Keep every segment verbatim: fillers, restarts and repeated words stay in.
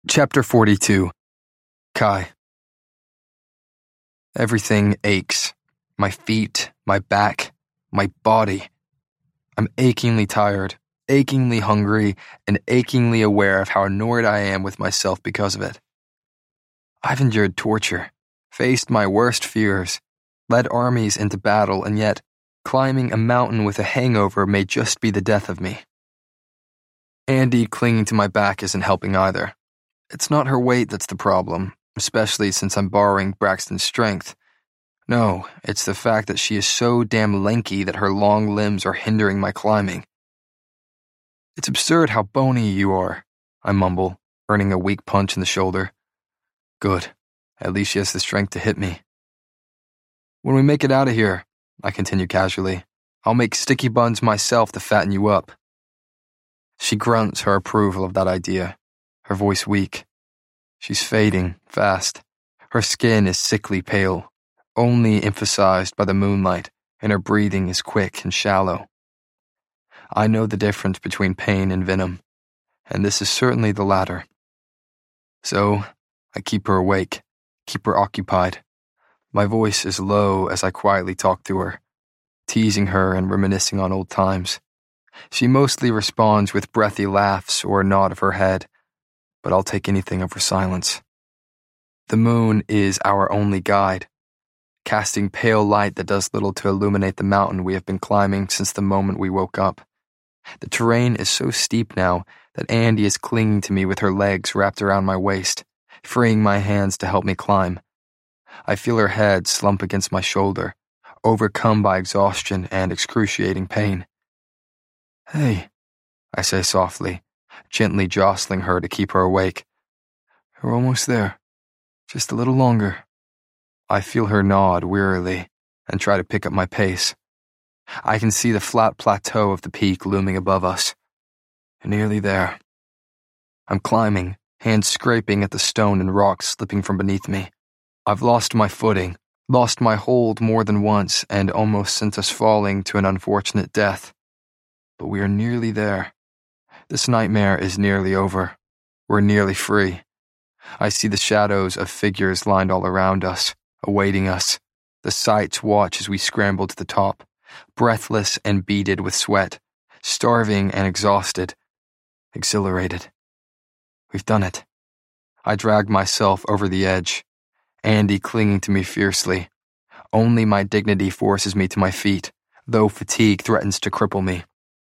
Chapter forty-two. Kai. Everything aches. My feet, my back, my body. I'm achingly tired, achingly hungry, and achingly aware of how annoyed I am with myself because of it. I've endured torture, faced my worst fears, led armies into battle, and yet climbing a mountain with a hangover may just be the death of me. Andy clinging to my back isn't helping either. It's not her weight that's the problem, especially since I'm borrowing Braxton's strength. No, it's the fact that she is so damn lanky that her long limbs are hindering my climbing. It's absurd how bony you are, I mumble, earning a weak punch in the shoulder. Good. At least she has the strength to hit me. When we make it out of here, I continue casually, I'll make sticky buns myself to fatten you up. She grunts her approval of that idea, her voice weak. She's fading fast. Her skin is sickly pale, only emphasized by the moonlight, and her breathing is quick and shallow. I know the difference between pain and venom, and this is certainly the latter. So, I keep her awake, keep her occupied. My voice is low as I quietly talk to her, teasing her and reminiscing on old times. She mostly responds with breathy laughs or a nod of her head, but I'll take anything over silence. The moon is our only guide, casting pale light that does little to illuminate the mountain we have been climbing since the moment we woke up. The terrain is so steep now that Andy is clinging to me with her legs wrapped around my waist, freeing my hands to help me climb. I feel her head slump against my shoulder, overcome by exhaustion and excruciating pain. Hey, I say softly, gently jostling her to keep her awake. We're almost there. Just a little longer. I feel her nod wearily and try to pick up my pace. I can see the flat plateau of the peak looming above us. Nearly there. I'm climbing, hands scraping at the stone and rocks slipping from beneath me. I've lost my footing, lost my hold more than once, and almost sent us falling to an unfortunate death. But we are nearly there. This nightmare is nearly over. We're nearly free. I see the shadows of figures lined all around us, awaiting us. The sights watch as we scramble to the top, breathless and beaded with sweat, starving and exhausted, exhilarated. We've done it. I drag myself over the edge, Andy clinging to me fiercely. Only my dignity forces me to my feet, though fatigue threatens to cripple me.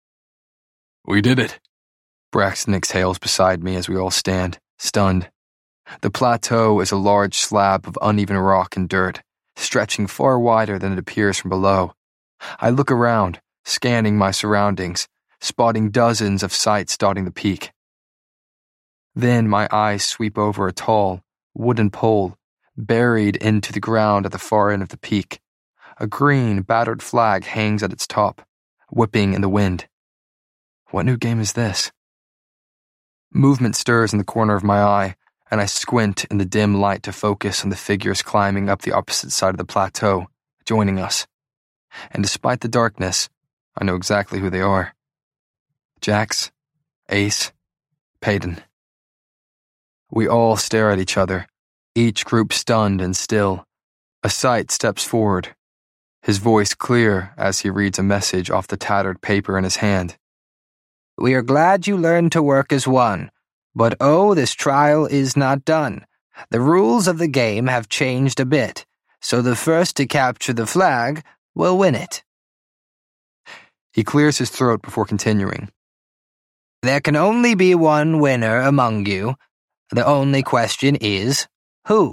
We did it. Braxton exhales beside me as we all stand, stunned. The plateau is a large slab of uneven rock and dirt, stretching far wider than it appears from below. I look around, scanning my surroundings, spotting dozens of sights dotting the peak. Then my eyes sweep over a tall, wooden pole, buried into the ground at the far end of the peak. A green, battered flag hangs at its top, whipping in the wind. What new game is this? Movement stirs in the corner of my eye, and I squint in the dim light to focus on the figures climbing up the opposite side of the plateau, joining us. And despite the darkness, I know exactly who they are. Jax, Ace, Payton. We all stare at each other, each group stunned and still. A sight steps forward, his voice clear as he reads a message off the tattered paper in his hand. We are glad you learned to work as one, but oh, this trial is not done. The rules of the game have changed a bit, so the first to capture the flag will win it. He clears his throat before continuing. There can only be one winner among you. The only question is, who?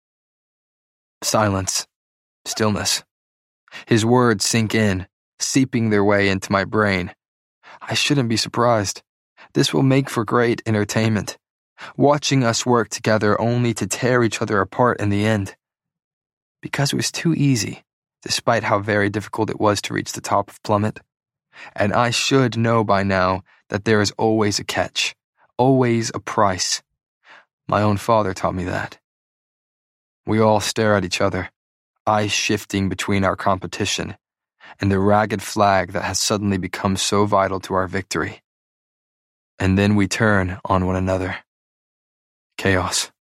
Silence. Stillness. His words sink in, seeping their way into my brain. I shouldn't be surprised. This will make for great entertainment, watching us work together only to tear each other apart in the end. Because it was too easy, despite how very difficult it was to reach the top of Plummet. And I should know by now that there is always a catch, always a price. My own father taught me that. We all stare at each other, eyes shifting between our competition and the ragged flag that has suddenly become so vital to our victory. And then we turn on one another. Chaos.